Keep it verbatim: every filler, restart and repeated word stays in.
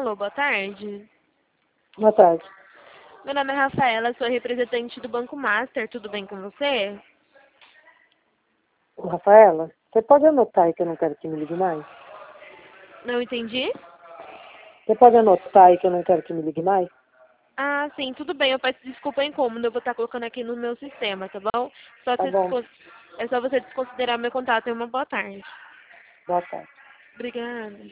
Alô, boa tarde. Boa tarde. Meu nome é Rafaela, sou representante do Banco Master. Tudo bem com você? Rafaela, você pode anotar aí que eu não quero que me ligue mais? Não entendi? Você pode anotar aí que eu não quero que me ligue mais? Ah, sim, tudo bem. Eu peço desculpa incômodo. Eu vou estar colocando aqui no meu sistema, tá bom? Só Tá você bom. descon- É só você desconsiderar meu contato. E uma boa tarde. Boa tarde. Obrigada.